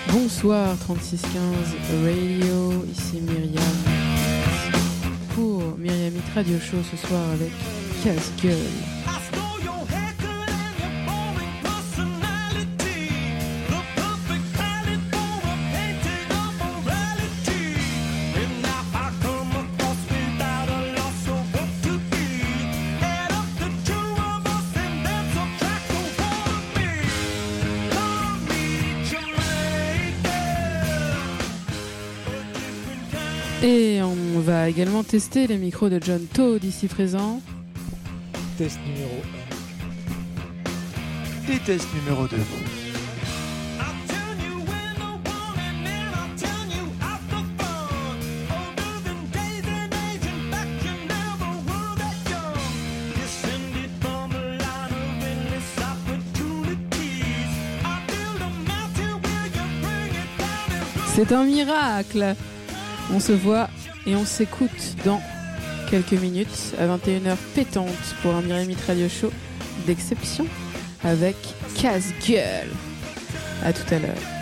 Bonsoir 3615 Radio, ici Myriam pour Myriam Hit Radio Show ce soir avec Casse-Gueule. Et on va également tester les micros de John Toad ici présent. Test numéro 1. Et test numéro 2. C'est un miracle! On se voit et on s'écoute dans quelques minutes à 21h pétante pour un Myriam Hit Radio Show d'exception avec Casse-Gueule. À tout à l'heure.